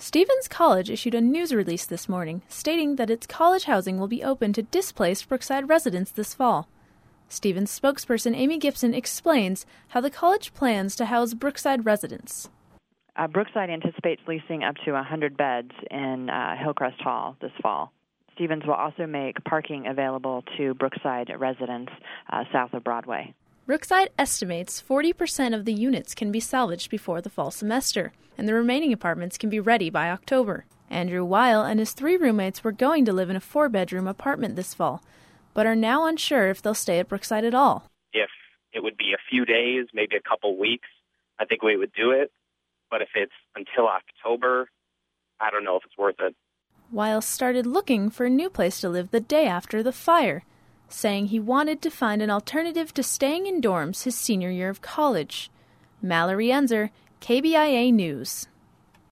Stevens College issued a news release this morning stating that its college housing will be open to displaced Brookside residents this fall. Stevens spokesperson Amy Gibson explains how the college plans to house Brookside residents. Brookside anticipates leasing up to 100 beds in Hillcrest Hall this fall. Stevens will also make parking available to Brookside residents south of Broadway. Brookside estimates 40% of the units can be salvaged before the fall semester, and the remaining apartments can be ready by October. Andrew Weil and his 3 roommates were going to live in a 4-bedroom apartment this fall, but are now unsure if they'll stay at Brookside at all. If it would be a few days, maybe a couple weeks, I think we would do it. But if it's until October, I don't know if it's worth it. Weil started looking for a new place to live the day after the fire, saying he wanted to find an alternative to staying in dorms his senior year of college. Mallory Enzer, KBIA News.